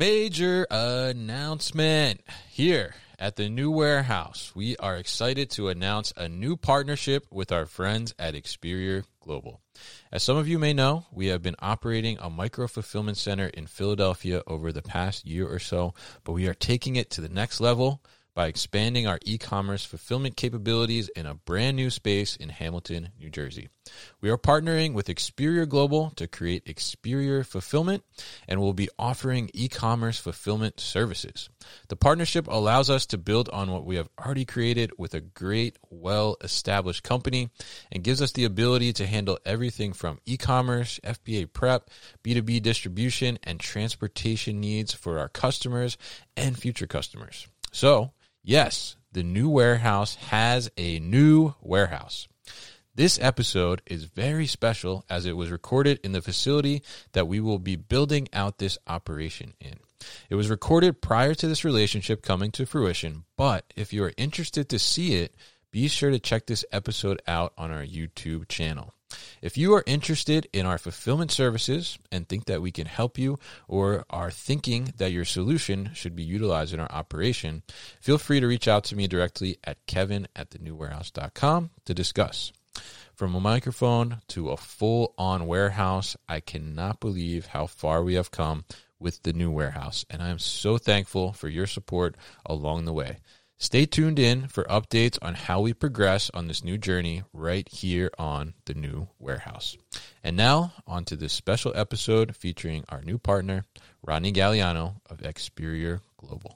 Major announcement here at the new warehouse. We are excited to announce a new partnership with our friends at Experior Global. As some of you may know, we have been operating a micro-fulfillment center in Philadelphia over the past year or so, but we are taking it to the next level by expanding our e-commerce fulfillment capabilities in a brand new space in Hamilton, New Jersey. We are partnering with Experior Global to create Experior Fulfillment, and we'll be offering e-commerce fulfillment services. The partnership allows us to build on what we have already created with a great, well-established company and gives us the ability to handle everything from e-commerce, FBA prep, B2B distribution, and transportation needs for our customers and future customers. So, yes, the new warehouse has a new warehouse. This episode is very special as it was recorded in the facility that we will be building out this operation in. It was recorded prior to this relationship coming to fruition, but if you are interested to see it, be sure to check this episode out on our YouTube channel. If you are interested in our fulfillment services and think that we can help you or are thinking that your solution should be utilized in our operation, feel free to reach out to me directly at kevin@thenewwarehouse.com to discuss. From a microphone to a full-on warehouse, I cannot believe how far we have come with the new warehouse, and I am so thankful for your support along the way. Stay tuned in for updates on how we progress on this new journey right here on the new warehouse. And now, on to this special episode featuring our new partner, Rodney Galliano of Experior Global.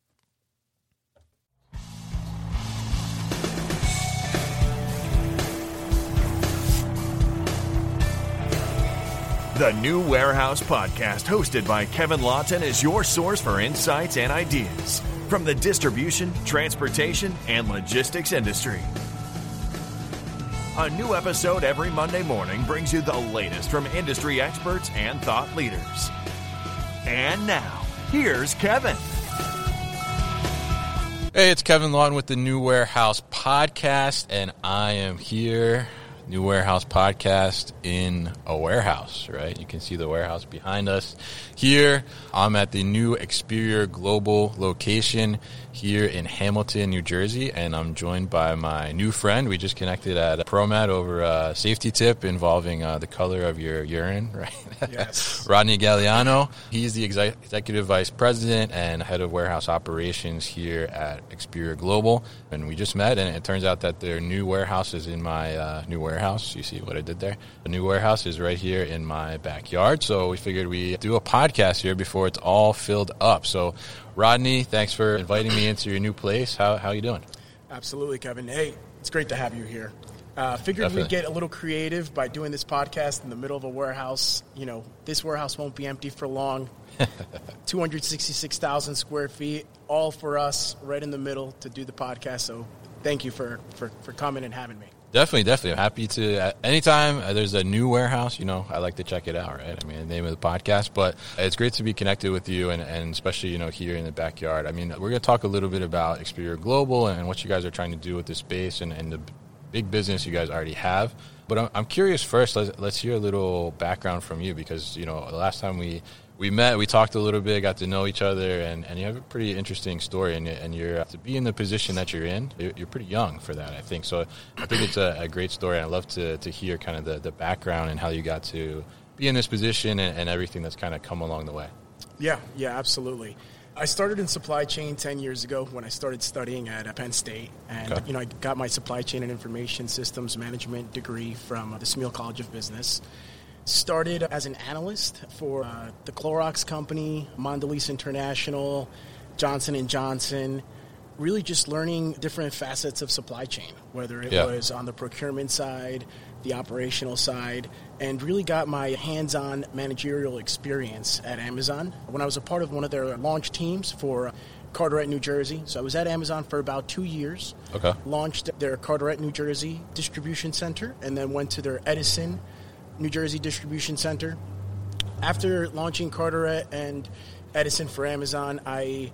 The New Warehouse Podcast, hosted by Kevin Lawton, is your source for insights and ideas from the distribution, transportation, and logistics industry. A new episode every Monday morning brings you the latest from industry experts and thought leaders. And now, here's Kevin. Hey, it's Kevin Lawton with the New Warehouse Podcast, and I am here. New Warehouse Podcast in a warehouse, right? You can see the warehouse behind us here. I'm at the new Experior Global location here in Hamilton, New Jersey, and I'm joined by my new friend. We just connected at ProMat over a safety tip involving the color of your urine, right? Yes. Rodney Galliano. He's the Executive Vice President and Head of Warehouse Operations here at Experior Global, and we just met, and it turns out that their new warehouse is in my new warehouse. You see what I did there? The new warehouse is right here in my backyard, so we figured we'd do a podcast here before it's all filled up. So, Rodney, thanks for inviting me into your new place. How you doing? Absolutely, Kevin. Hey, it's great to have you here. Figured Definitely. we'd get a little creative by doing this podcast in the middle of a warehouse. You know, this warehouse won't be empty for long. 266,000 square feet, all for us right in the middle to do the podcast. So thank you for coming and having me. Definitely. I'm happy to. Anytime there's a new warehouse, I like to check it out, right? I mean, the name of the podcast, but it's great to be connected with you and especially, here in the backyard. I mean, we're going to talk a little bit about Experior Global and what you guys are trying to do with this space and the big business you guys already have. But I'm curious first, let's hear a little background from you because, the last time we met, we talked a little bit, got to know each other, and you have a pretty interesting story, and you're to be in the position that you're in, you're pretty young for that, I think. So I think it's a great story, and I'd love to hear kind of the background and how you got to be in this position and everything that's kind of come along the way. Yeah, absolutely. I started in supply chain 10 years ago when I started studying at Penn State, and Okay. I got my supply chain and information systems management degree from the Smeal College of Business. Started as an analyst for the Clorox Company, Mondelez International, Johnson & Johnson, really just learning different facets of supply chain, whether it was on the procurement side, the operational side, and really got my hands-on managerial experience at Amazon when I was a part of one of their launch teams for Carteret, New Jersey. So I was at Amazon for about 2 years. Okay. Launched their Carteret, New Jersey distribution center, and then went to their Edison, New Jersey distribution center. After launching Carteret and Edison for Amazon, I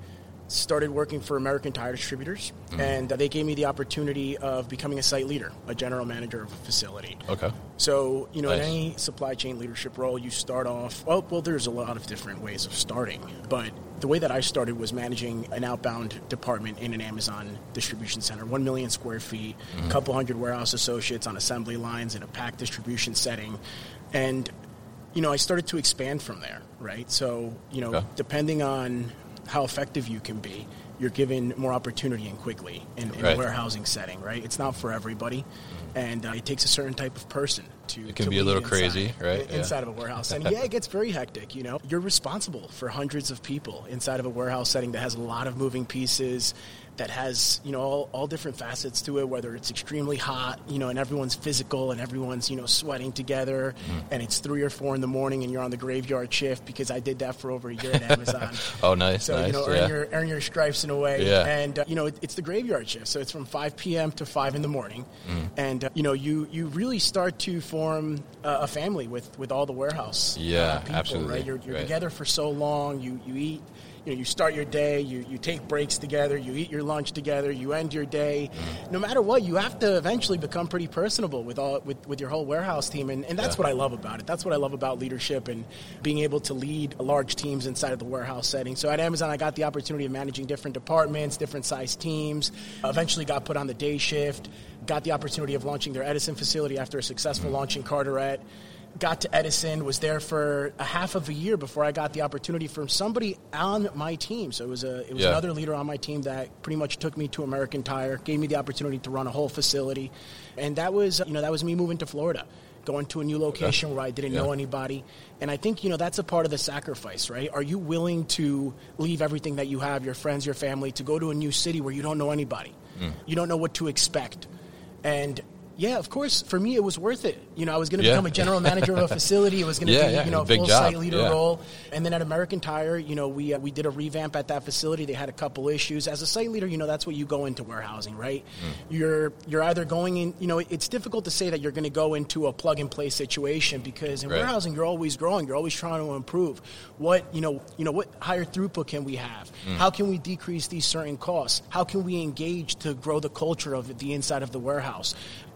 started working for American Tire Distributors, and they gave me the opportunity of becoming a site leader, a general manager of a facility. Okay. So, in Nice. any supply chain leadership role, you start off, well, there's a lot of different ways of starting, but the way that I started was managing an outbound department in an Amazon distribution center, 1 million square feet, a couple hundred warehouse associates on assembly lines in a packed distribution setting, and I started to expand from there, right? So, Okay. depending on how effective you can be, you're given more opportunity and quickly in Right. a warehousing setting, right? It's not for everybody, and it takes a certain type of person to. It can to be a lead little inside- crazy, right? Yeah. Inside of a warehouse setting, it gets very hectic. You're responsible for hundreds of people inside of a warehouse setting that has a lot of moving pieces, that has all different facets to it. Whether it's extremely hot, and everyone's physical and everyone's sweating together, and it's 3 or 4 in the morning, and you're on the graveyard shift because I did that for over a year at Amazon. Oh, nice, So nice. earn your stripes in a way. Yeah. And it's the graveyard shift, so it's from 5 p.m. to 5 in the morning, and you really start to form a family with all the warehouse. Yeah, people, absolutely. Right? You're Right. together for so long. You eat. You start your day, you take breaks together, you eat your lunch together, you end your day. No matter what, you have to eventually become pretty personable with your whole warehouse team, and that's what I love about it. That's what I love about leadership and being able to lead large teams inside of the warehouse setting. So at Amazon, I got the opportunity of managing different departments, different size teams, eventually got put on the day shift, got the opportunity of launching their Edison facility after a successful launch in Carteret. Got to Edison, was there for a half of a year before I got the opportunity from somebody on my team. So it was another leader on my team that pretty much took me to American Tire, gave me the opportunity to run a whole facility, and that was me moving to Florida, going to a new location where I didn't know anybody. And I think that's a part of the sacrifice, right? Are you willing to leave everything that you have, your friends, your family, to go to a new city where you don't know anybody, you don't know what to expect, and yeah, of course, for me, it was worth it. I was going to become a general manager of a facility. It was going to be, a big full job. site leader role. And then at American Tire, we did a revamp at that facility. They had a couple issues. As a site leader, that's what you go into warehousing, right? You're either going in, it's difficult to say that you're going to go into a plug-and-play situation because in warehousing, you're always growing. You're always trying to improve. What higher throughput can we have? How can we decrease these certain costs? How can we engage to grow the culture of the inside of the warehouse?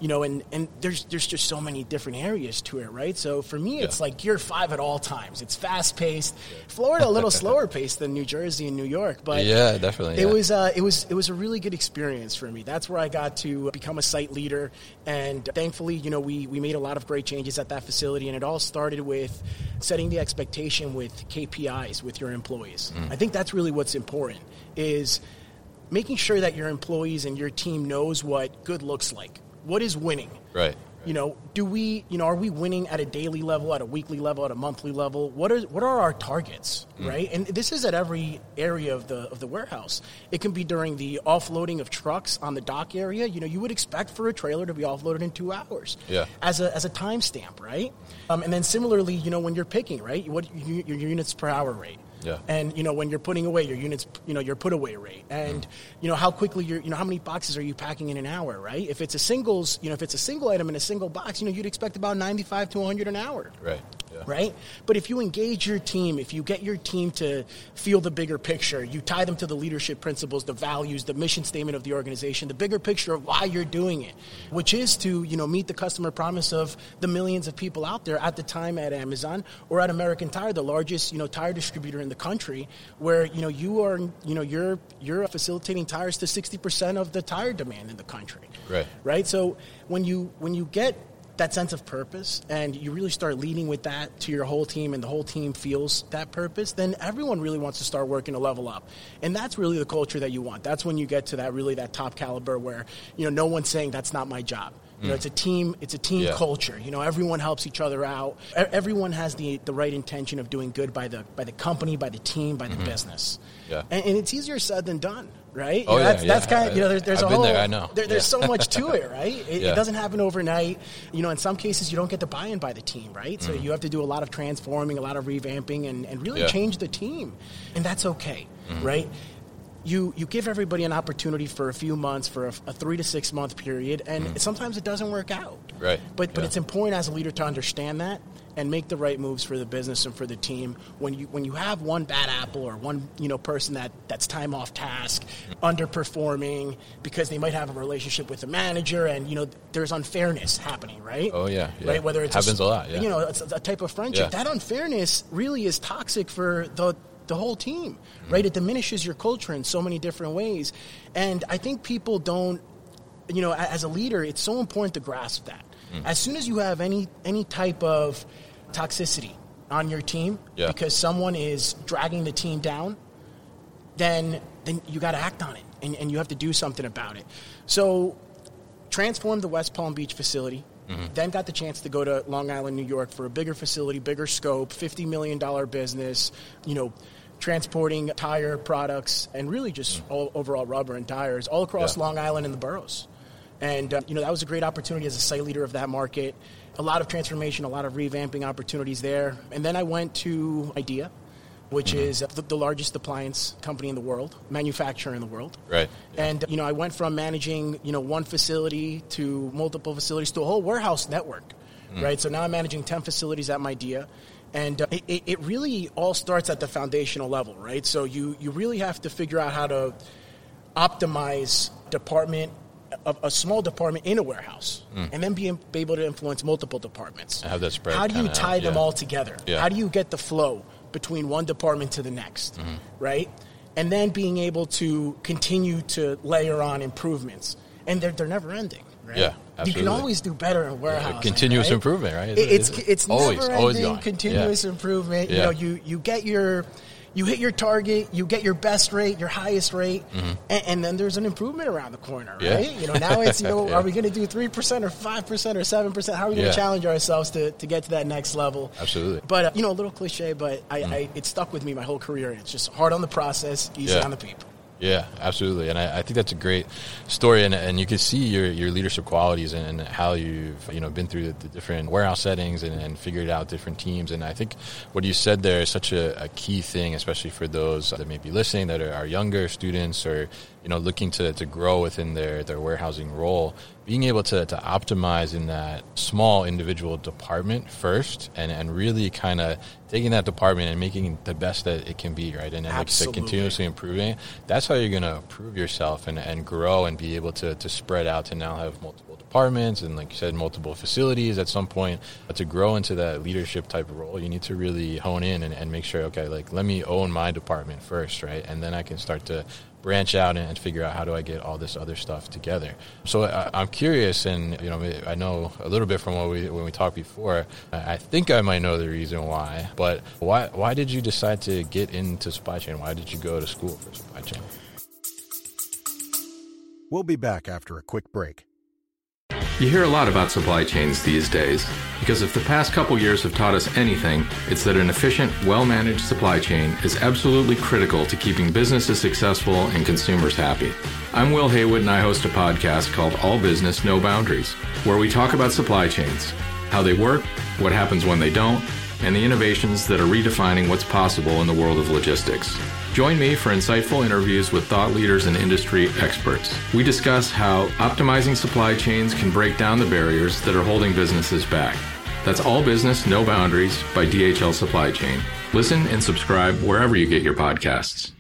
And there's just so many different areas to it, right? So for me, it's like Gear 5 at all times. It's fast-paced. Florida a little slower paced than New Jersey and New York, but yeah, definitely. It was a really good experience for me. That's where I got to become a site leader, and thankfully, we made a lot of great changes at that facility, and it all started with setting the expectation with KPIs with your employees. I think that's really what's important, is making sure that your employees and your team knows what good looks like. What is winning? Right. Do we, are we winning at a daily level, at a weekly level, at a monthly level? What are our targets, right? And this is at every area of the warehouse. It can be during the offloading of trucks on the dock area. You would expect for a trailer to be offloaded in 2 hours. Yeah. As a timestamp, right? And then similarly, when you're picking, right? What your units per hour rate. Yeah. And, when you're putting away your units, your put away rate, and, how quickly how many boxes are you packing in an hour, right? If it's a singles, if it's a single item in a single box, you'd expect about 95 to 100 an hour. Right. Yeah. Right? But if you engage your team, if you get your team to feel the bigger picture, you tie them to the leadership principles, the values, the mission statement of the organization, the bigger picture of why you're doing it, which is to, meet the customer promise of the millions of people out there at the time at Amazon or at American Tire, the largest, tire distributor in the country, where, you're facilitating tires to 60% of the tire demand in the country. Right. Right? So when you get that sense of purpose and you really start leading with that to your whole team and the whole team feels that purpose, then everyone really wants to start working to level up. And that's really the culture that you want. That's when you get to that top caliber where, no one's saying that's not my job. It's a team culture. Everyone helps each other out. Everyone has the right intention of doing good by the company, by the team, by the business. Yeah. And it's easier said than done, right? Oh, that's kind of, there's I've a been whole, there, I know. There's so much to it, right? It doesn't happen overnight. In some cases you don't get the buy-in by the team, right? So you have to do a lot of transforming, a lot of revamping, and really change the team. And that's okay, right? You give everybody an opportunity for a few months, for a 3 to 6 month period, and sometimes it doesn't work out. Right. But it's important as a leader to understand that and make the right moves for the business and for the team. When you have one bad apple or one person that's time off task, underperforming because they might have a relationship with the manager, and there's unfairness happening, right? Oh yeah. Right. Whether it's happens a lot. Yeah. It's a type of friendship. Yeah. That unfairness really is toxic for the whole team, right? It diminishes your culture in so many different ways, and I think people don't. As a leader, it's so important to grasp that. As soon as you have any type of toxicity on your team because someone is dragging the team down, then you got to act on it, and you have to do something about it. So transformed the West Palm Beach facility, then got the chance to go to Long Island, New York for a bigger facility, bigger scope, $50 million business, transporting tire products and really just all overall rubber and tires all across Long Island and the boroughs. And, that was a great opportunity as a site leader of that market. A lot of transformation, a lot of revamping opportunities there. And then I went to IDEA, which is the largest appliance company in the world, manufacturer in the world. Right. Yeah. And, I went from managing, one facility to multiple facilities to a whole warehouse network, right? So now I'm managing 10 facilities at IDEA. And it really all starts at the foundational level, right? So you really have to figure out how to optimize a small department in a warehouse, and then be able to influence multiple departments. Have that spread. How do you tie them all together? Yeah. How do you get the flow between one department to the next, right? And then being able to continue to layer on improvements. And they're never ending, right? Yeah, absolutely. You can always do better in warehousing. Continuous right? improvement, right? It's always never-ending going. continuous improvement. Yeah. You hit your target, you get your best rate, your highest rate, and then there's an improvement around the corner, right? Yeah. Now it's, are we going to do 3% or 5% or 7%? How are we going to challenge ourselves to get to that next level? Absolutely. But, a little cliche, but it stuck with me my whole career. It's just hard on the process, easy on the people. Yeah, absolutely. And I think that's a great story. And you can see your leadership qualities and how you've, been through the different warehouse settings and figured out different teams. And I think what you said there is such a key thing, especially for those that may be listening that are younger students or, looking to grow within their warehousing role. Being able to optimize in that small individual department first and really kind of taking that department and making it the best that it can be, right? And like you said, continuously improving. That's how you're going to improve yourself and grow and be able to spread out to now have multiple departments and, like you said, multiple facilities at some point. But to grow into that leadership type of role, you need to really hone in and make sure, okay, like let me own my department first, right? And then I can start to branch out and figure out how do I get all this other stuff together. So I'm curious, and I know a little bit from when we talked before. I think I might know the reason why, but why did you decide to get into supply chain? Why did you go to school for supply chain? We'll be back after a quick break. You hear a lot about supply chains these days, because if the past couple years have taught us anything, it's that an efficient, well-managed supply chain is absolutely critical to keeping businesses successful and consumers happy. I'm Will Haywood, and I host a podcast called All Business, No Boundaries, where we talk about supply chains, how they work, what happens when they don't, and the innovations that are redefining what's possible in the world of logistics. Join me for insightful interviews with thought leaders and industry experts. We discuss how optimizing supply chains can break down the barriers that are holding businesses back. That's All Business, No Boundaries by DHL Supply Chain. Listen and subscribe wherever you get your podcasts.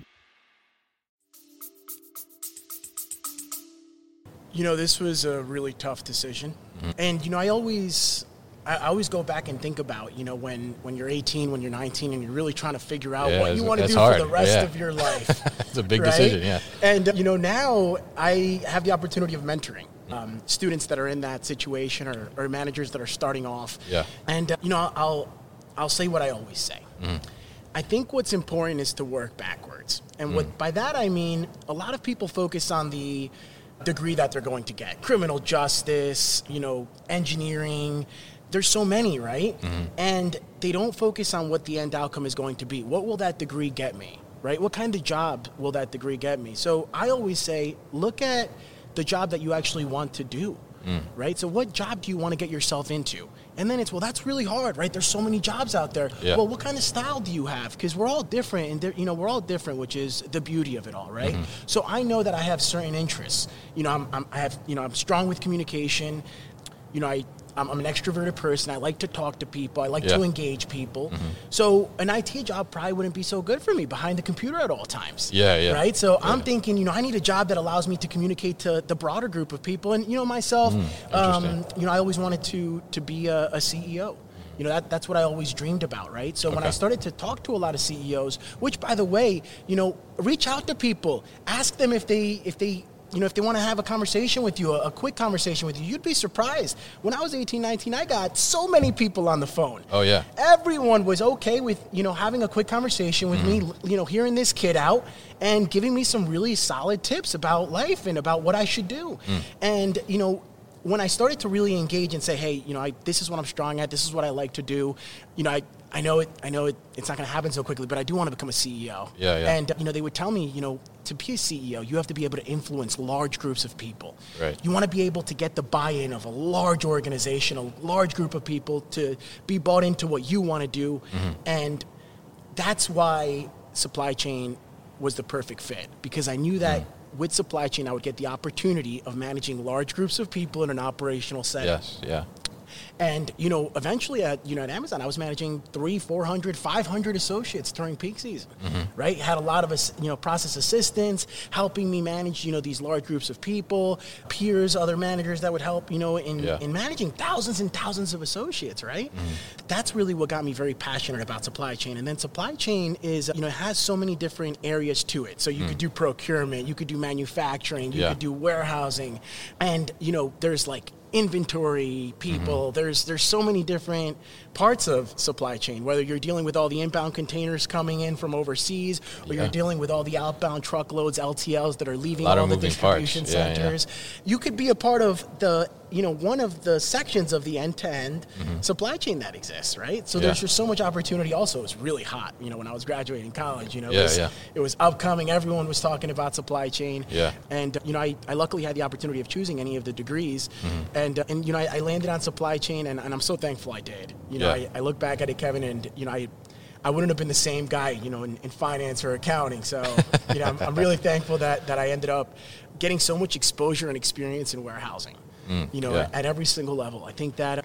This was a really tough decision. And, I always go back and think about, when you're 18, when you're 19, and you're really trying to figure out what you want to do for the rest of your life. It's a big decision, yeah. And, now I have the opportunity of mentoring students that are in that situation or managers that are starting off. Yeah. And, I'll say what I always say. I think what's important is to work backwards. And by that I mean a lot of people focus on the degree that they're going to get. Criminal justice, engineering. There's so many, right? And they don't focus on what the end outcome is going to be. What will that degree get me, right? What kind of job will that degree get me? So I always say, look at the job that you actually want to do, right? So what job do you want to get yourself into? And then it's, that's really hard, right? There's so many jobs out there. Yeah. Well, what kind of style do you have? Because we're all different, and we're all different, which is the beauty of it all, right? So I know that I have certain interests. I'm strong with communication. I'm an extroverted person. I like to talk to people. I like Yeah. to engage people. So an IT job probably wouldn't be so good for me behind the computer at all times. Yeah. Right? So Yeah. I'm thinking, I need a job that allows me to communicate to the broader group of people. And, myself, Interesting. I always wanted to be a CEO. That's what I always dreamed about, right? So when I started to talk to a lot of CEOs, which, by the way, reach out to people. Ask them if they want to have a conversation with you, a quick conversation with you. You'd be surprised. When I was 18, 19, I got so many people on the phone. Oh, yeah. Everyone was okay with, having a quick conversation with me, hearing this kid out and giving me some really solid tips about life and about what I should do. And, when I started to really engage and say, hey, this is what I'm strong at, this is what I like to do, I know it's not going to happen so quickly, but I do want to become a CEO. Yeah. And, they would tell me, to be a CEO, you have to be able to influence large groups of people. Right. You want to be able to get the buy-in of a large organization, a large group of people to be bought into what you want to do. And that's why supply chain was the perfect fit, because I knew that with supply chain, I would get the opportunity of managing large groups of people in an operational setting. Yes, yeah. And, eventually at Amazon, I was managing 300, 400, 500 associates during peak season, right? Had a lot of, process assistants helping me manage, these large groups of people, peers, other managers that would help, in managing thousands and thousands of associates, right? That's really what got me very passionate about supply chain. And then supply chain is, it has so many different areas to it. So you could do procurement, you could do manufacturing, you could do warehousing, and, there's like inventory people. There's so many different parts of supply chain, whether you're dealing with all the inbound containers coming in from overseas or you're dealing with all the outbound truckloads, LTLs that are leaving all the distribution centers. You could be a part of the, one of the sections of the end-to-end supply chain that exists, right? So there's just so much opportunity. Also, it was really hot, when I was graduating college, it was upcoming. Everyone was talking about supply chain. And, I luckily had the opportunity of choosing any of the degrees. And I landed on supply chain, and I'm so thankful I did. I look back at it, Kevin, and, I wouldn't have been the same guy, in finance or accounting. So, I'm really thankful that I ended up getting so much exposure and experience in warehousing, at every single level. I think that,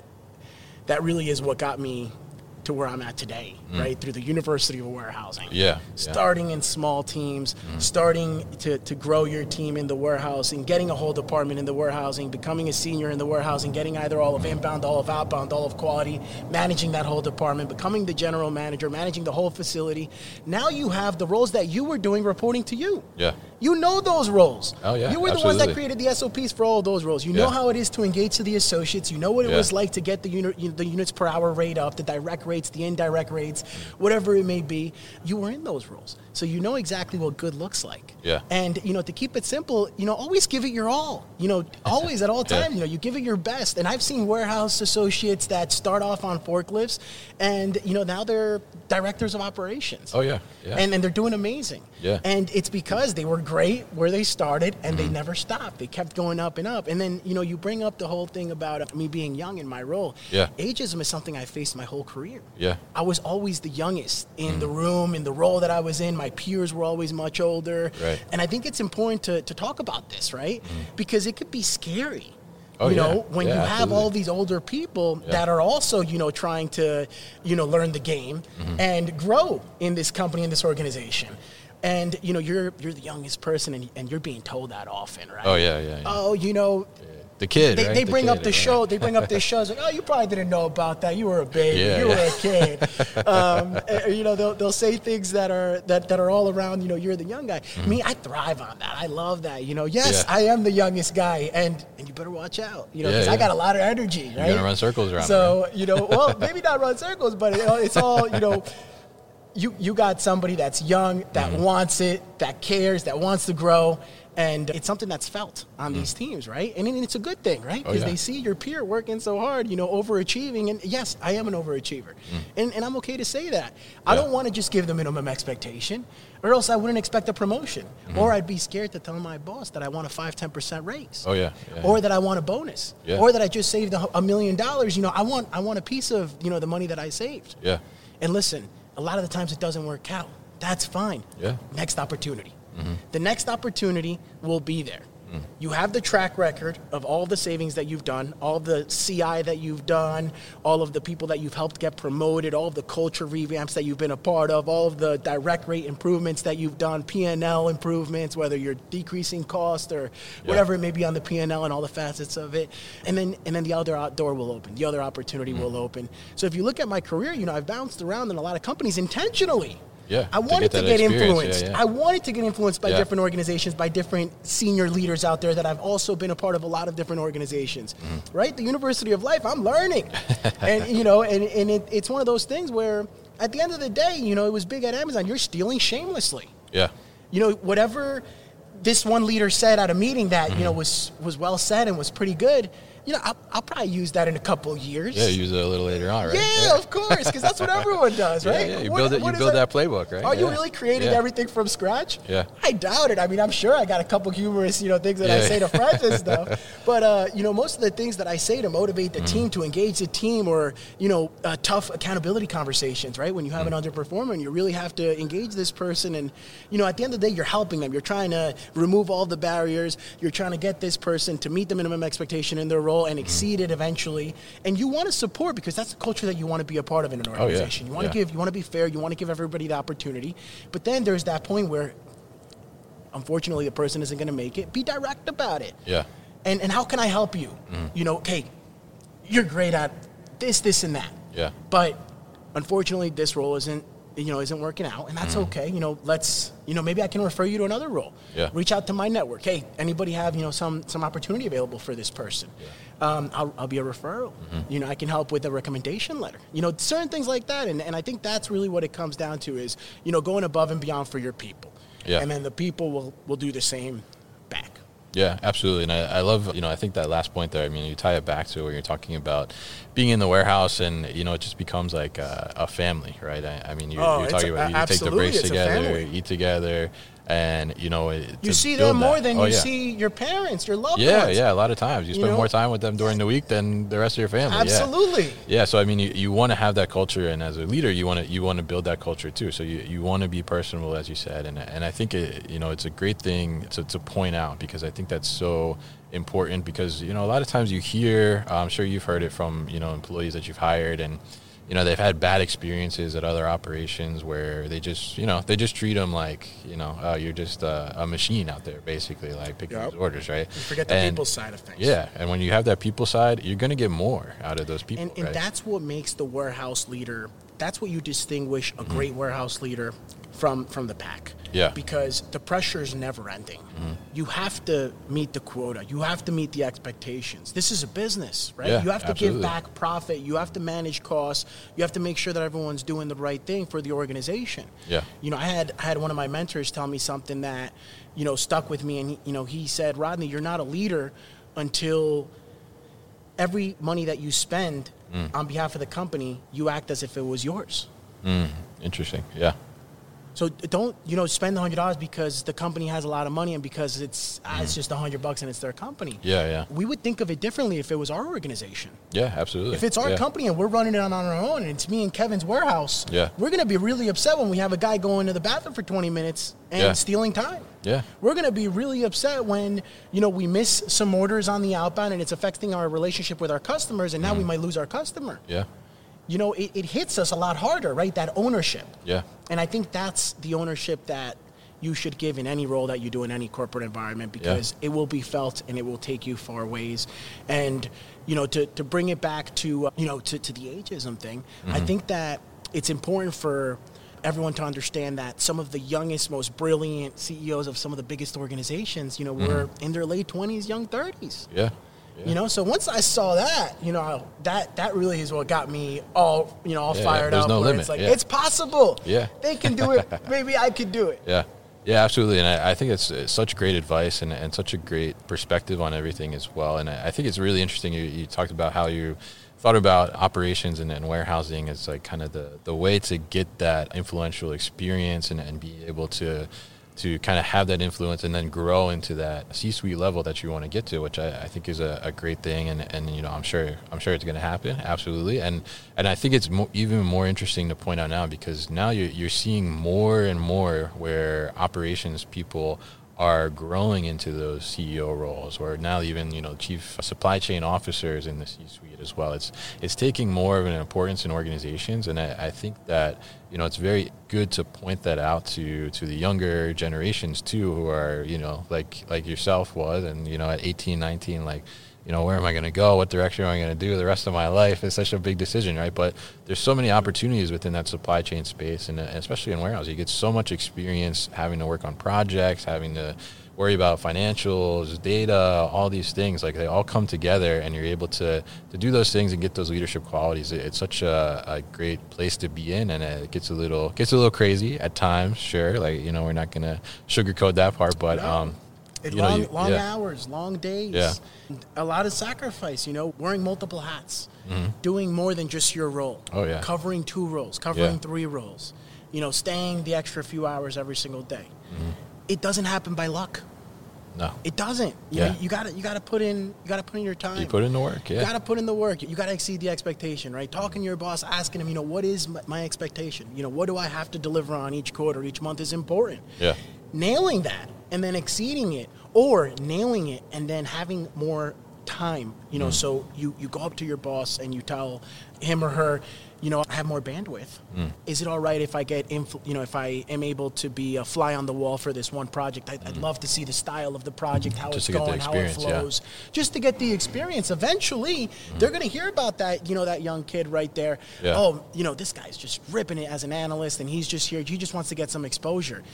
that really is what got me to where I'm at today, right? Through the University of Warehousing. Starting in small teams, starting to grow your team in the warehousing, getting a whole department in the warehousing, becoming a senior in the warehousing, getting either all of inbound, all of outbound, all of quality, managing that whole department, becoming the general manager, managing the whole facility. Now you have the roles that you were doing reporting to you. You know those roles. Oh, yeah, you were the ones that created the SOPs for all of those roles. You know how it is to engage to the associates. You know what it was like to get the units per hour rate up, the direct rates, the indirect rates, whatever it may be. You were in those roles. So you know exactly what good looks like. And, to keep it simple, always give it your all. Always at all times, you give it your best. And I've seen warehouse associates that start off on forklifts and, now they're directors of operations. And they're doing amazing. And it's because they were great where they started and they never stopped. They kept going up and up. And then, you bring up the whole thing about me being young in my role. Ageism is something I faced my whole career. I was always the youngest in the room, in the role that I was in. My peers were always much older. And I think it's important to talk about this, right? Because it could be scary. When you have all these older people that are also, trying to, learn the game and grow in this company, in this organization. And, you're the youngest person and you're being told that often, right? Oh, the kid, they bring up the show. They bring up this show. It's like, oh, you probably didn't know about that. You were a baby. You were a kid. They'll say things that are all around. You're the young guy. Me, I thrive on that. I love that. Yes, I am the youngest guy, and you better watch out. Because I got a lot of energy. Right? You're gonna run circles around. So well, maybe not run circles, but it's all You got somebody that's young, that wants it, that cares, that wants to grow. And it's something that's felt on these teams, right? And it's a good thing, right? Because they see your peer working so hard, overachieving. And yes, I am an overachiever. And I'm okay to say that. I don't want to just give the minimum expectation, or else I wouldn't expect a promotion. Or I'd be scared to tell my boss that I want a 5-10% raise. Or that I want a bonus. Or that I just saved $1 million. I want a piece of, the money that I saved. And listen, a lot of the times it doesn't work out. That's fine. Next opportunity. The next opportunity will be there. You have the track record of all the savings that you've done, all the CI that you've done, all of the people that you've helped get promoted, all of the culture revamps that you've been a part of, all of the direct rate improvements that you've done, P&L improvements, whether you're decreasing cost or whatever it may be on the P&L and all the facets of it. And then the other door will open. The other opportunity will open. So if you look at my career, I've bounced around in a lot of companies intentionally. Yeah, I wanted to get influenced. Yeah. I wanted to get influenced by different organizations, by different senior leaders out there that I've also been a part of a lot of different organizations, right? The University of Life, I'm learning. And, it's one of those things where at the end of the day, it was big at Amazon. You're stealing shamelessly. Yeah. Whatever this one leader said at a meeting that, was well said and was pretty good, I'll probably use that in a couple of years. Yeah, use it a little later on, right? Yeah, of course, because that's what everyone does, right? Yeah, you build that playbook, right? Are you really creating everything from scratch? Yeah. I doubt it. I mean, I'm sure I got a couple humorous, things that I say to friends and stuff. But, most of the things that I say to motivate the team, to engage the team, or, tough accountability conversations, right? When you have an underperformer and you really have to engage this person and, at the end of the day, you're helping them. You're trying to remove all the barriers. You're trying to get this person to meet the minimum expectation in their role and exceed it eventually. And you want to support because that's the culture that you want to be a part of in an organization. You want to give, you want to be fair, you want to give everybody the opportunity. But then there's that point where, unfortunately, the person isn't going to make it. Be direct about it. Yeah. And how can I help you? Hey, you're great at this, and that. Yeah. But unfortunately, this role isn't working out, and that's okay. Let's, maybe I can refer you to another role. Yeah. Reach out to my network. Hey, anybody have, some opportunity available for this person? Yeah. I'll be a referral. I can help with a recommendation letter. Certain things like that, and I think that's really what it comes down to is, going above and beyond for your people. Yeah. And then the people will do the same back. Yeah, absolutely. And I love, I think that last point there, you tie it back to when you're talking about being in the warehouse and, it just becomes like a family, right? You're talking about you take the breaks together, eat together, and, you see them more than you see your parents, your loved ones. Yeah, a lot of times. You spend more time with them during the week than the rest of your family. Absolutely. Yeah, so, you want to have that culture, and as a leader, you want to build that culture too. So you want to be personable, as you said, and I think, it's a great thing to point out because I think that's so important because, a lot of times you hear, I'm sure you've heard it from, employees that you've hired and, they've had bad experiences at other operations where they just, treat them like, you're just a machine out there, basically, like picking those orders, right? You forget the people side of things. Yeah, and when you have that people side, you're going to get more out of those people, And that's what makes the warehouse leader, that's what you distinguish a great warehouse leader from the pack. Yeah. Because the pressure is never ending. You have to meet the quota. You have to meet the expectations. This is a business, right? Yeah, you have to absolutely. give back profit. You have to manage costs. You have to make sure that everyone's doing the right thing for the organization. Yeah. I had one of my mentors tell me something that, stuck with me. And, he said, Rodney, you're not a leader until every money that you spend on behalf of the company, you act as if it was yours. Interesting. Yeah. So don't, spend $100 because the company has a lot of money and because it's just $100 and it's their company. Yeah. We would think of it differently if it was our organization. Yeah, absolutely. If it's our company and we're running it on our own and it's me and Kevin's warehouse, Yeah. we're going to be really upset when we have a guy going to the bathroom for 20 minutes and stealing time. Yeah. We're going to be really upset when, we miss some orders on the outbound and it's affecting our relationship with our customers and now we might lose our customer. Yeah. It hits us a lot harder, right? That ownership. Yeah. And I think that's the ownership that you should give in any role that you do in any corporate environment because it will be felt and it will take you far ways. And, to bring it back to, to the ageism thing, I think that it's important for everyone to understand that some of the youngest, most brilliant CEOs of some of the biggest organizations, were in their late 20s, young 30s. Yeah. So once I saw that, that really is what got me all fired up. No limit. It's like, it's possible. Yeah. They can do it. Maybe I could do it. Yeah. Yeah, absolutely. And I think it's such great advice and such a great perspective on everything as well. And I think it's really interesting. You talked about how you thought about operations and warehousing as like kind of the way to get that influential experience and be able to kind of have that influence and then grow into that C-suite level that you want to get to, which I think is a great thing. And I'm sure it's going to happen. Absolutely. And I think it's even more interesting to point out now because now you're seeing more and more where operations people are growing into those CEO roles, or now even, you know, chief supply chain officers in the C-suite as well. It's taking more of an importance in organizations, and I think that, you know, it's very good to point that out to the younger generations too, who are, you know, like yourself was, and, you know, at 18, 19, like, you know, where am I going to go? What direction am I going to do the rest of my life? It's such a big decision, right? But there's so many opportunities within that supply chain space, and especially in warehouse. You get so much experience having to work on projects, having to worry about financials, data, all these things. Like, they all come together, and you're able to do those things and get those leadership qualities. It's such a great place to be in, and it gets a little crazy at times, sure. Like, you know, we're not going to sugarcoat that part, but long hours, long days, Yeah. a lot of sacrifice, you know, wearing multiple hats, doing more than just your role. Oh, yeah. Covering 2 roles, covering 3 roles, you know, staying the extra few hours every single day. It doesn't happen by luck. No. It doesn't. You know, you gotta put in your time. You put in the work, yeah. You gotta put in the work. You gotta exceed the expectation, right? Talking to your boss, asking him, you know, what is my expectation? You know, what do I have to deliver on each quarter, each month is important. Yeah. Nailing that and then exceeding it, or nailing it and then having more time, you know, so you go up to your boss and you tell him or her, you know, I have more bandwidth. Is it all right if I get, if I am able to be a fly on the wall for this one project? I'd love to see the style of the project, how Just it's to get the going, how it flows, just to get the experience. Eventually, they're going to hear about that, you know, that young kid right there. Yeah. Oh, you know, this guy's just ripping it as an analyst, and he's just here. He just wants to get some exposure.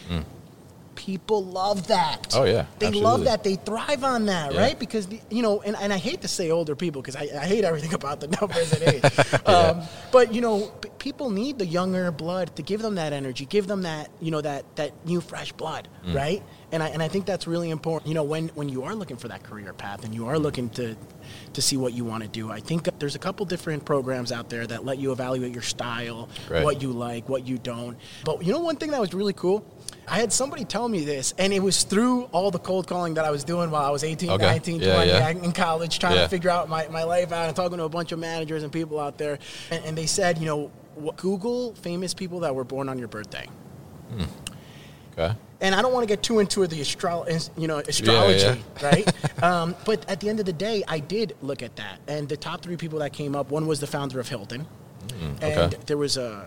People love that. Oh, yeah. They absolutely. love that. They thrive on that, Yeah. right? Because, you know, and I hate to say older people because I hate everything about the numbers and age. But, you know, people need the younger blood to give them that energy, give them that, you know, that new, fresh blood, right? And I think that's really important. You know, when you are looking for that career path and you are looking to see what you want to do, I think there's a couple different programs out there that let you evaluate your style, Right. what you like, what you don't. But, you know, one thing that was really cool? I had somebody tell me this, and it was through all the cold calling that I was doing while I was 18, Okay. 19, Yeah, 20 yeah. in college, trying Yeah. to figure out my life out and talking to a bunch of managers and people out there. And they said, you know, Google famous people that were born on your birthday. Okay. And I don't want to get too into the astrology, right? But at the end of the day, I did look at that. And the top 3 people that came up, one was the founder of Hilton. And there was a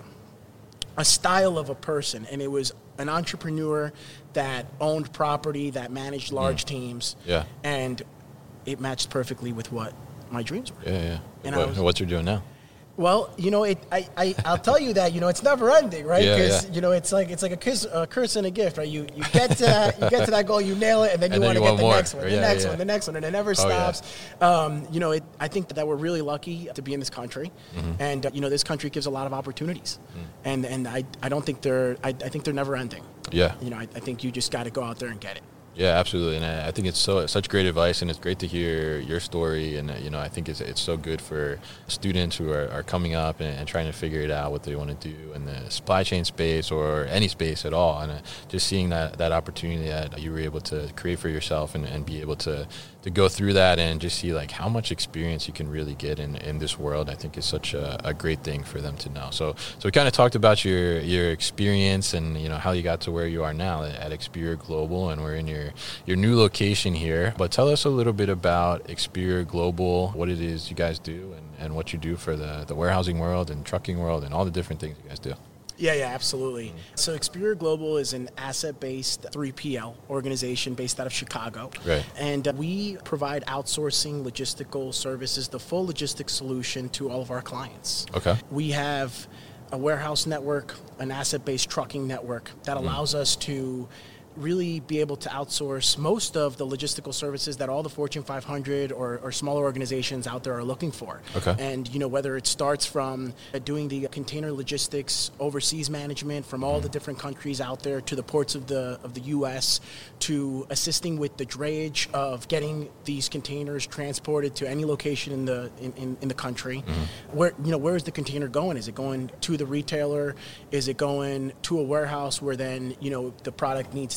style of a person, and it was an entrepreneur that owned property, that managed large teams. Yeah. And it matched perfectly with what my dreams were. Yeah. And What you're doing now? Well, you know, I'll tell you that, you know, it's never ending, right? Yeah, Because, yeah. you know, it's like a curse and a gift, right? You get to that goal, you nail it, and then you And then want to you get want the more. next one, Yeah, yeah. the next one, and it never Oh, yeah. stops. You know, I think that we're really lucky to be in this country, and you know, this country gives a lot of opportunities, and I don't think I think they're never ending. Yeah. You know, I think you just got to go out there and get it. Yeah, absolutely, and I think it's such great advice, and it's great to hear your story. And you know, I think it's so good for students who are coming up and trying to figure it out what they want to do in the supply chain space or any space at all. And just seeing that opportunity that you were able to create for yourself and be able to go through that and just see like how much experience you can really get in this world, I think is such a great thing for them to know. So we kind of talked about your experience and, you know, how you got to where you are now at Experior Global, and we're in your new location here. But tell us a little bit about Experior Global, what it is you guys do, and what you do for the warehousing world and trucking world and all the different things you guys do. Yeah, absolutely. So Experior Global is an asset-based 3PL organization based out of Chicago. Right. And we provide outsourcing logistical services, the full logistics solution to all of our clients. Okay. We have a warehouse network, an asset-based trucking network that allows us to really be able to outsource most of the logistical services that all the Fortune 500 or smaller organizations out there are looking for. Okay. And, you know, whether it starts from doing the container logistics, overseas management from all the different countries out there to the ports of the U.S., to assisting with the drayage of getting these containers transported to any location in the country. Where is the container going? Is it going to the retailer? Is it going to a warehouse where then, you know, the product needs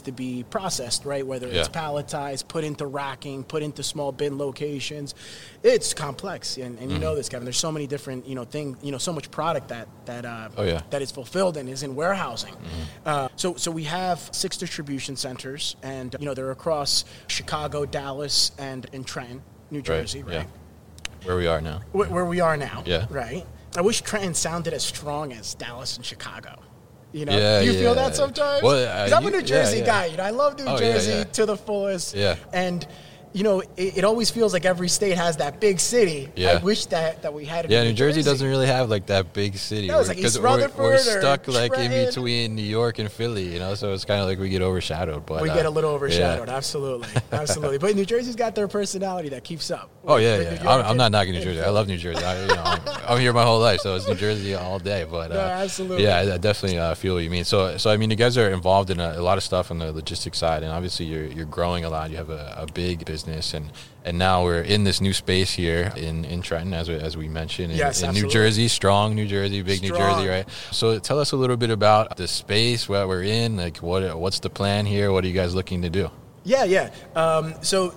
to be processed, right? Whether it's palletized, put into racking, put into small bin locations. It's complex, and you know this, Kevin. There's so many different, things, so much product that is fulfilled and is in warehousing. So we have 6 distribution centers, and they're across Chicago, Dallas, and in Trenton, New Jersey, right? Yeah. Where we are now. Where we are now, yeah. Right? I wish Trenton sounded as strong as Dallas and Chicago. Do you feel that sometimes? Well, I'm a New Jersey guy. I love New Jersey to the fullest. Yeah. And it always feels like every state has that big city. Yeah. I wish that we had it. Yeah, New Jersey doesn't really have like that big city. No, it's like East Rutherford we're stuck like in Trenton. between New York and Philly, so it's kind of like we get overshadowed. But we get a little overshadowed, absolutely. But New Jersey's got their personality that keeps up. Oh, yeah. I'm not knocking New Jersey. I love New Jersey. I'm here my whole life, so it's New Jersey all day. But no, absolutely. Yeah, I definitely feel what you mean. So I mean, you guys are involved in a lot of stuff on the logistics side, and obviously you're growing a lot. You have a big business, and now we're in this new space here in Trenton, as we mentioned, in New Jersey, strong New Jersey, big New Jersey, right? So tell us a little bit about the space where we're in. Like, what's the plan here? What are you guys looking to do? Yeah. So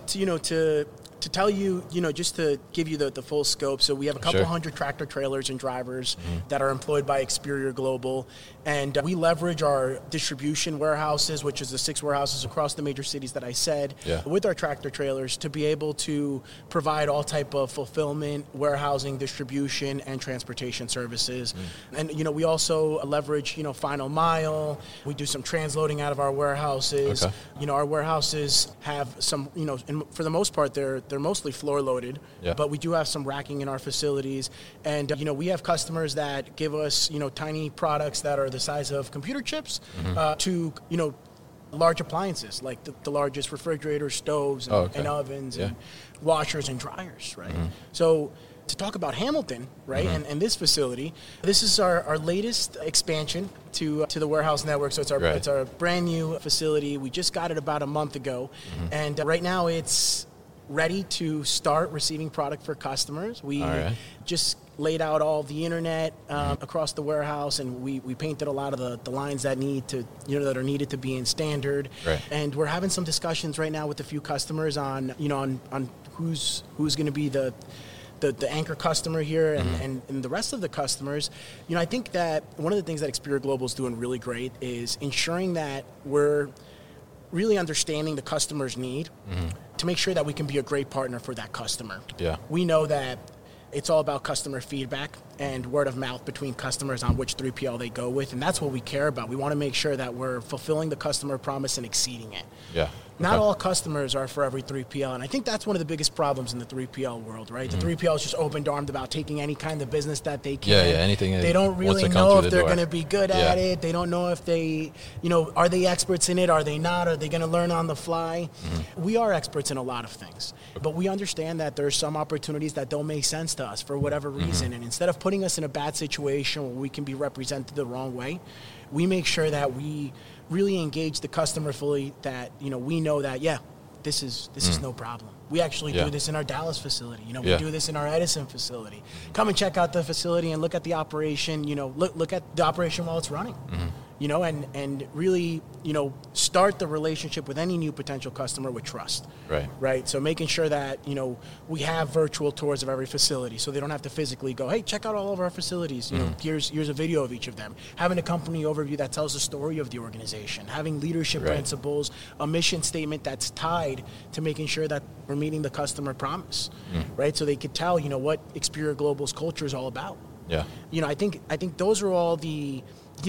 to tell you, just to give you the full scope. So we have a couple hundred tractor trailers and drivers that are employed by Experior Global. And we leverage our distribution warehouses, which is the 6 warehouses across the major cities that I said, with our tractor trailers to be able to provide all type of fulfillment, warehousing, distribution, and transportation services. And, we also leverage, final mile. We do some transloading out of our warehouses. Okay. Our warehouses have some, and for the most part, they're mostly floor loaded, but we do have some racking in our facilities. And, we have customers that give us, tiny products that are the size of computer chips to, large appliances like the largest refrigerators, stoves, and ovens and washers and dryers, right? So to talk about Hamilton, right, and this facility, this is our latest expansion to the warehouse network. So it's our brand new facility. We just got it about a month ago, and right now it's ready to start receiving product for customers. We just laid out all the internet across the warehouse, and we painted a lot of the lines that need to, that are needed to be in standard. Right. And we're having some discussions right now with a few customers on who's going to be the anchor customer here and the rest of the customers. I think that one of the things that Experior Global is doing really great is ensuring that we're really understanding the customer's need to make sure that we can be a great partner for that customer. Yeah. We know that it's all about customer feedback and word of mouth between customers on which 3PL they go with, and that's what we care about. We want to make sure that we're fulfilling the customer promise and exceeding it. Yeah. Not all customers are for every 3PL, and I think that's one of the biggest problems in the 3PL world, right? The 3PL is just open-armed about taking any kind of business that they can. Yeah, anything. They don't really know if they're going to be good at it. They don't know if they, are they experts in it? Are they not? Are they going to learn on the fly? We are experts in a lot of things, but we understand that there are some opportunities that don't make sense to us for whatever reason, and instead of putting us in a bad situation where we can be represented the wrong way, we make sure that we really engage the customer fully, that we know that this is no problem. We actually do this in our Dallas facility. We do this in our Edison facility. Come and check out the facility and look at the operation. Look at the operation while it's running. And really, start the relationship with any new potential customer with trust. Right. So making sure that, we have virtual tours of every facility so they don't have to physically go, hey, check out all of our facilities. Here's a video of each of them. Having a company overview that tells the story of the organization. Having leadership principles, a mission statement that's tied to making sure that we're meeting the customer promise. Right. So they could tell, what Experior Global's culture is all about. Yeah. I think those are all the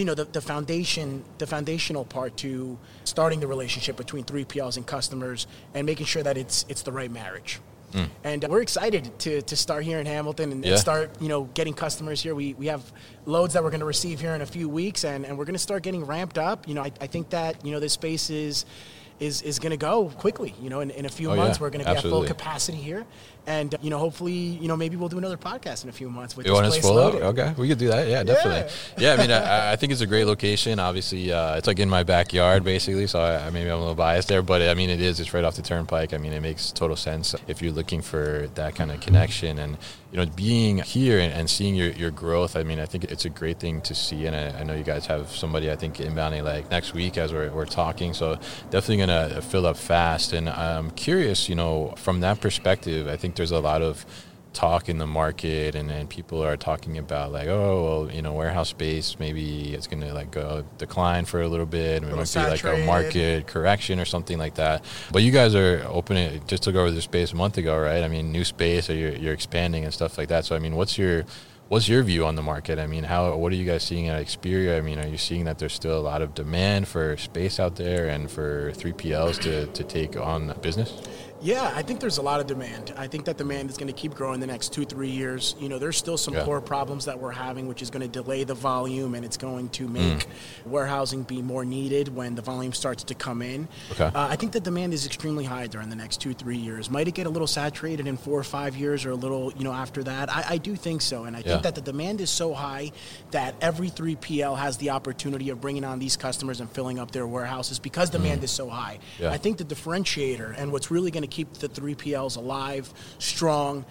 the foundational part to starting the relationship between 3PLs and customers and making sure that it's the right marriage. And we're excited to start here in Hamilton and start, getting customers here. We have loads that we're going to receive here in a few weeks, and we're going to start getting ramped up. I think that, this space is is going to go quickly. In a few months, we're going to be at full capacity here. And, hopefully, maybe we'll do another podcast in a few months with this place loaded. Okay, we could do that. Yeah, definitely. Yeah, I mean, I think it's a great location. Obviously, it's like in my backyard, basically, so maybe I'm a little biased there. But, I mean, it's right off the turnpike. I mean, it makes total sense if you're looking for that kind of connection. And, being here and seeing your growth, I mean, I think it's a great thing to see. And I know you guys have somebody, I think, inbounding like next week as we're talking. So definitely going to fill up fast. And I'm curious, from that perspective, I think there's a lot of talk in the market and people are talking about like, warehouse space, maybe it's going to like go decline for a little bit. It might be like a market correction or something like that. But you guys are opening, just took over the space a month ago, right? I mean, new space, or you're expanding and stuff like that. So, I mean, what's your view on the market? I mean, what are you guys seeing at Experior? I mean, are you seeing that there's still a lot of demand for space out there and for 3PLs to take on business? Yeah, I think there's a lot of demand. I think that demand is going to keep growing the next 2-3 years. There's still some core problems that we're having, which is going to delay the volume, and it's going to make warehousing be more needed when the volume starts to come in. Okay. I think the demand is extremely high during the next 2-3 years. Might it get a little saturated in 4 or 5 years or a little, after that? I do think so, and I think that the demand is so high that every 3PL has the opportunity of bringing on these customers and filling up their warehouses because demand is so high. Yeah. I think the differentiator and what's really going to keep the 3PLs alive, strong,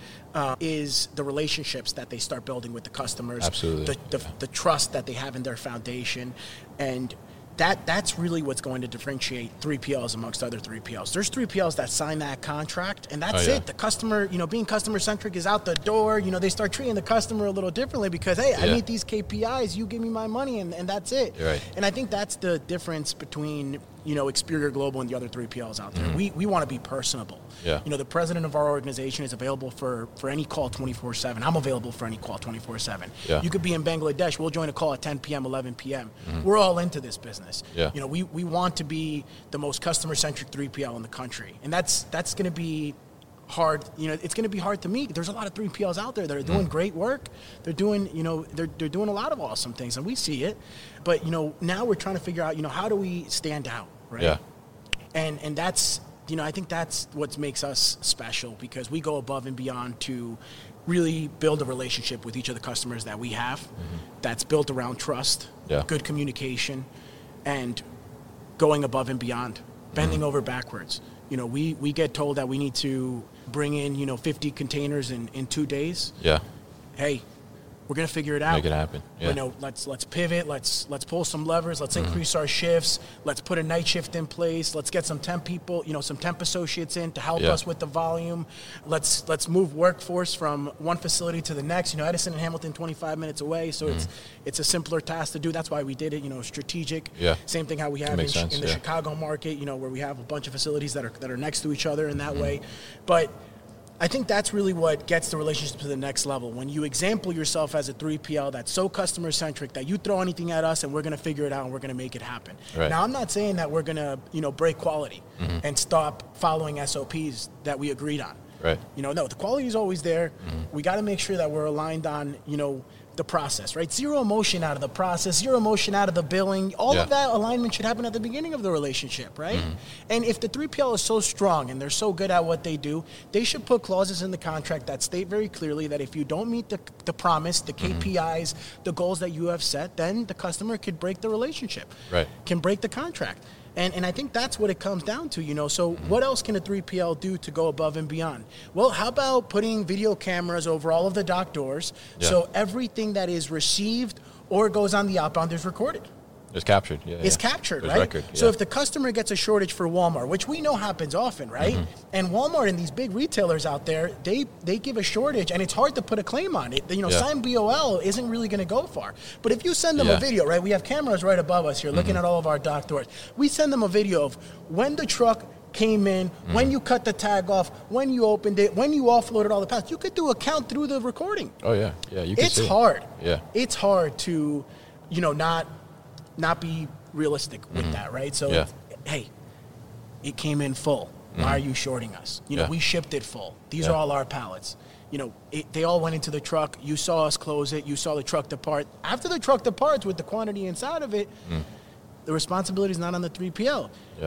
is the relationships that they start building with the customers. Absolutely. The trust that they have in their foundation. And that's really what's going to differentiate 3PLs amongst other 3PLs. There's 3PLs that sign that contract, and that's it. The customer, being customer-centric is out the door. They start treating the customer a little differently because, hey, I meet these KPIs, you give me my money, and that's it. Right. And I think that's the difference between, Experior Global and the other 3PLs out there. Mm-hmm. We want to be personable. Yeah. The president of our organization is available for any call 24/7. I'm available for any call 24/7. Yeah. You could be in Bangladesh. We'll join a call at 10 p.m., 11 p.m. Mm-hmm. We're all into this business. Yeah. We want to be the most customer-centric 3PL in the country. And that's going to be hard. It's going to be hard to meet. There's a lot of 3PLs out there that are doing great work. They're doing, they're doing a lot of awesome things, and we see it. But, now we're trying to figure out, how do we stand out, right? Yeah. And that's, I think that's what makes us special, because we go above and beyond to really build a relationship with each of the customers that we have that's built around trust, good communication, and going above and beyond, bending over backwards. We get told that we need to bring in, 50 containers in 2 days. Yeah. Hey, we're going to figure it out. Make it happen. Yeah. Let's pivot. Let's pull some levers. Let's increase our shifts. Let's put a night shift in place. Let's get some temp people, some temp associates in to help us with the volume. Let's move workforce from one facility to the next. Edison and Hamilton, 25 minutes away, so it's a simpler task to do. That's why we did it. Strategic. Yeah. Same thing how we have in the Chicago market. Where we have a bunch of facilities that are next to each other in that way, but I think that's really what gets the relationship to the next level. When you example yourself as a 3PL that's so customer-centric that you throw anything at us and we're going to figure it out and we're going to make it happen. Right. Now, I'm not saying that we're going to, break quality and stop following SOPs that we agreed on. Right. No, the quality is always there. We got to make sure that we're aligned on, the process, right? Zero emotion out of the process, zero emotion out of the billing. All of that alignment should happen at the beginning of the relationship, right? And if the 3PL is so strong and they're so good at what they do, they should put clauses in the contract that state very clearly that if you don't meet the promise, the KPIs, the goals that you have set, then the customer could break the relationship, can break the contract. And I think that's what it comes down to, So what else can a 3PL do to go above and beyond? Well, how about putting video cameras over all of the dock doors so everything that is received or goes on the outbound is recorded? It's captured. It's captured, There's right? Record, So if the customer gets a shortage for Walmart, which we know happens often, right? And Walmart and these big retailers out there, they give a shortage, and it's hard to put a claim on it. Sign BOL isn't really going to go far. But if you send them a video, right? We have cameras right above us here looking at all of our dock doors. We send them a video of when the truck came in, when you cut the tag off, when you opened it, when you offloaded all the pallets. You could do a count through the recording. Oh, yeah. Yeah, you can see It's hard. Yeah. It's hard to, not be realistic with that, right? So, hey, it came in full. Why are you shorting us? We shipped it full. These are all our pallets. They all went into the truck. You saw us close it. You saw the truck depart. After the truck departs with the quantity inside of it, the responsibility is not on the 3PL. Yeah.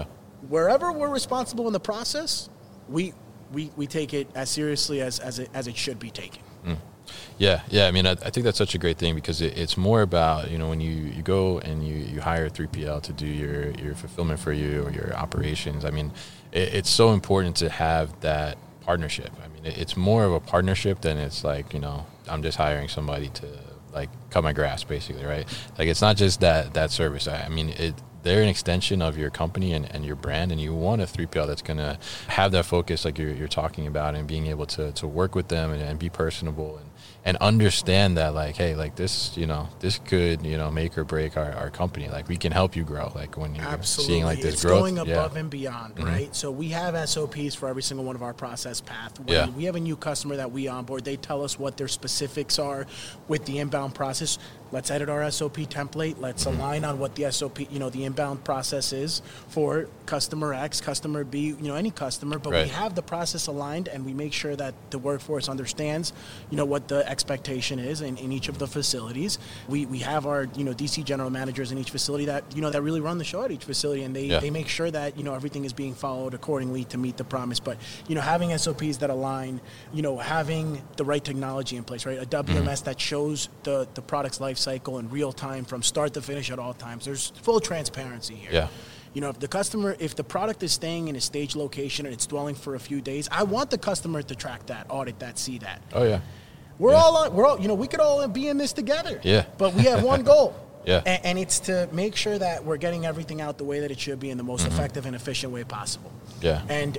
wherever we're responsible in the process, we take it as seriously as it should be taken. Yeah. I mean, I think that's such a great thing because it's more about, when you go and you hire a 3PL to do your fulfillment for you or your operations. I mean, it's so important to have that partnership. I mean, it's more of a partnership than it's like, I'm just hiring somebody to like cut my grass basically, right? Like it's not just that service. I mean, they're an extension of your company and your brand, and you want a 3PL that's going to have that focus like you're talking about, and being able to work with them and be personable and understand that, like, hey, like this, this could, make or break our company. Like we can help you grow. Like when you're seeing like this growth. It's going above and beyond, right? So we have SOPs for every single one of our process paths. When we have a new customer that we onboard, they tell us what their specifics are with the inbound process. Let's edit our SOP template. Let's align on what the SOP, the inbound process is for customer X, customer B, any customer. But we have the process aligned, and we make sure that the workforce understands, what the expectation is in each of the facilities. We have our, DC general managers in each facility that, that really run the show at each facility, and they make sure that, everything is being followed accordingly to meet the promise. But, having SOPs that align, having the right technology in place, right? A WMS that shows the product's life cycle in real time from start to finish at all times. There's full transparency here. If the product is staying in a stage location and it's dwelling for a few days, I want the customer to track that, audit that, see that. Oh yeah. We're all, we could all be in this together. Yeah. But we have one goal. Yeah. And it's to make sure that we're getting everything out the way that it should be in the most effective and efficient way possible. Yeah. And,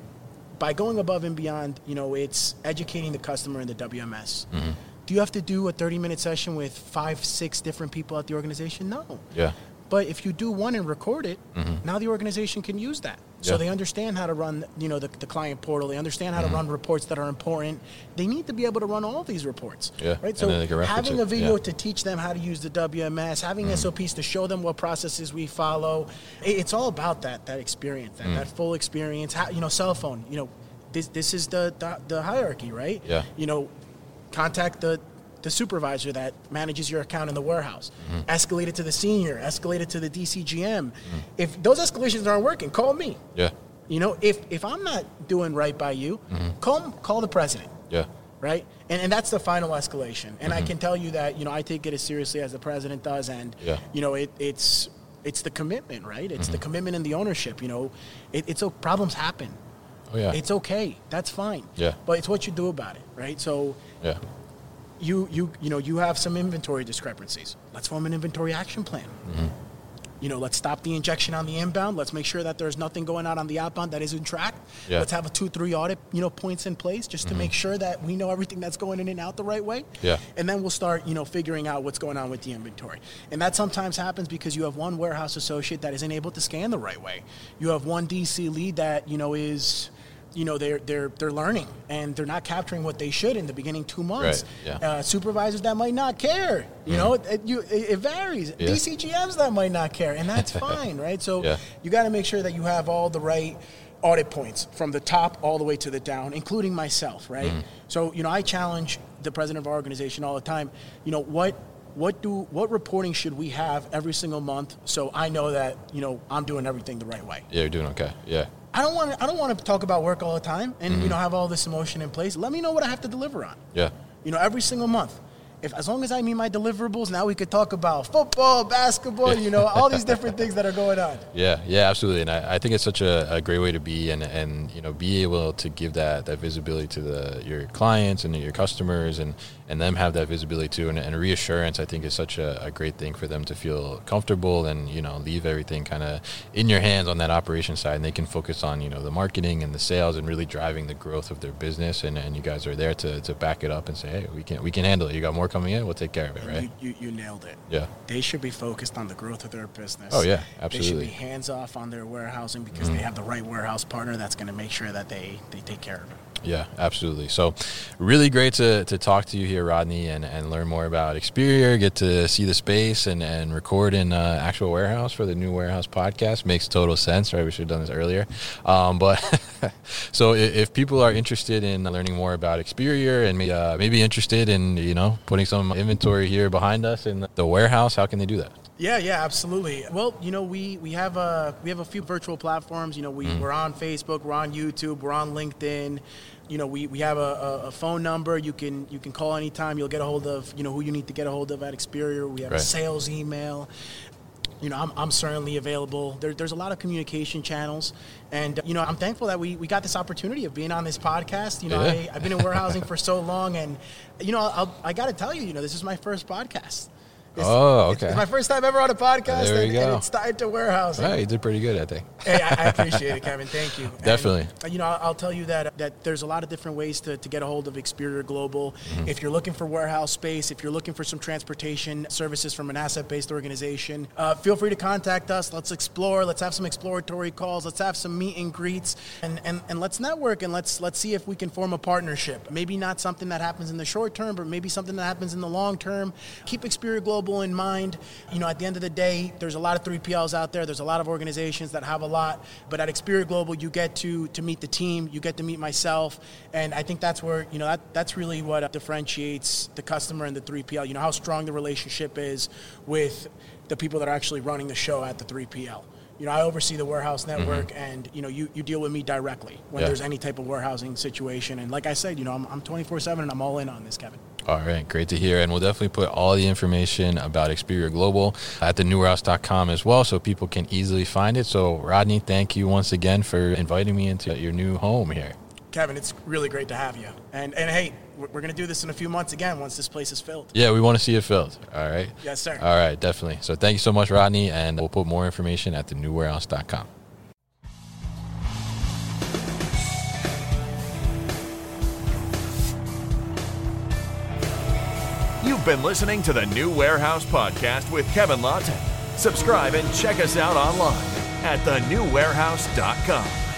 by going above and beyond, it's educating the customer in the WMS. Do you have to do a 30-minute session with 5-6 different people at the organization? No. Yeah. But if you do one and record it, now the organization can use that. So they understand how to run, the client portal. They understand how to run reports that are important. They need to be able to run all these reports. Yeah. Right. So having a video to teach them how to use the WMS, having SOPs to show them what processes we follow, it's all about that experience, that full experience. Cell phone. This is the hierarchy, right? Yeah. Contact the supervisor that manages your account in the warehouse. Escalate it to the senior. Escalate it to the DCGM. If those escalations aren't working, call me. Yeah. If I'm not doing right by you, call the president. Yeah. Right? And that's the final escalation. And I can tell you that, I take it as seriously as the president does. And, it's the commitment, right? It's the commitment and the ownership. Problems happen. Oh, yeah. It's okay. That's fine. Yeah. But it's what you do about it, right? So you have some inventory discrepancies. Let's form an inventory action plan. Let's stop the injection on the inbound. Let's make sure that there's nothing going out on the outbound that isn't tracked. Yeah. Let's have a 2-3 audit, points in place just to make sure that we know everything that's going in and out the right way. Yeah. And then we'll start, figuring out what's going on with the inventory. And that sometimes happens because you have one warehouse associate that isn't able to scan the right way. You have one DC lead that, is... they're learning and they're not capturing what they should in the beginning 2 months. Right. Yeah. Supervisors that might not care. It varies. Yeah. DCGMs that might not care, and that's fine, right? So you got to make sure that you have all the right audit points from the top all the way to the down, including myself, right? So I challenge the president of our organization all the time. What reporting should we have every single month so I know that I'm doing everything the right way? Yeah, you're doing okay. Yeah. I don't want to talk about work all the time and have all this emotion in place. Let me know what I have to deliver on. Yeah. Every single month. As long as I meet my deliverables, now we could talk about football, basketball, all these different things that are going on. Yeah, absolutely. And I think it's such a great way to be and be able to give that visibility to your clients and your customers and them have that visibility too. And reassurance, I think, is such a great thing for them to feel comfortable and, leave everything kind of in your hands on that operation side. And they can focus on, the marketing and the sales and really driving the growth of their business. And you guys are there to back it up and say, hey, we can handle it. You got more coming in, we'll take care of it, right? You nailed it. Yeah. They should be focused on the growth of their business. Oh, yeah, absolutely. They should be hands-off on their warehousing because they have the right warehouse partner that's going to make sure that they take care of it. Yeah, absolutely. So really great to talk to you here, Rodney, and learn more about Experior, get to see the space and record in actual warehouse for the New Warehouse podcast. Makes total sense, right? We should have done this earlier. But so if people are interested in learning more about Experior and maybe interested in, putting some inventory here behind us in the warehouse, how can they do that? Yeah, absolutely. Well, we have a few virtual platforms. We're on Facebook, we're on YouTube, we're on LinkedIn. We have a phone number. You can call anytime. You'll get a hold of who you need to get a hold of at Experior. We have a sales email. I'm certainly available. There's a lot of communication channels, and I'm thankful that we got this opportunity of being on this podcast. I've been in warehousing for so long, and I got to tell you, this is my first podcast. Okay. It's my first time ever on a podcast, there you go. And it's tied to warehousing. Right, you did pretty good, I think. Hey, I appreciate it, Kevin. Thank you. Definitely. And, I'll tell you that there's a lot of different ways to get a hold of Experior Global. If you're looking for warehouse space, if you're looking for some transportation services from an asset-based organization, feel free to contact us. Let's explore. Let's have some exploratory calls. Let's have some meet and greets, and let's network, and let's see if we can form a partnership. Maybe not something that happens in the short term, but maybe something that happens in the long term. Keep Experior Global in mind. At the end of the day, there's a lot of 3PLs out there. There's a lot of organizations that have a lot, but at Experior Global, you get to meet the team. You get to meet myself, and I think that's where that's really what differentiates the customer and the 3PL. How strong the relationship is with the people that are actually running the show at the 3PL. I oversee the warehouse network, and you deal with me directly when there's any type of warehousing situation. And like I said, I'm 24/7, and I'm all in on this, Kevin. All right, great to hear. And we'll definitely put all the information about Experior Global at thenewwarehouse.com as well, so people can easily find it. So, Rodney, thank you once again for inviting me into your new home here. Kevin, it's really great to have you. And hey, we're going to do this in a few months again once this place is filled. Yeah, we want to see it filled. All right? Yes, sir. All right, definitely. So thank you so much, Rodney, and we'll put more information at thenewwarehouse.com. You've been listening to the New Warehouse Podcast with Kevin Lawton. Subscribe and check us out online at thenewwarehouse.com.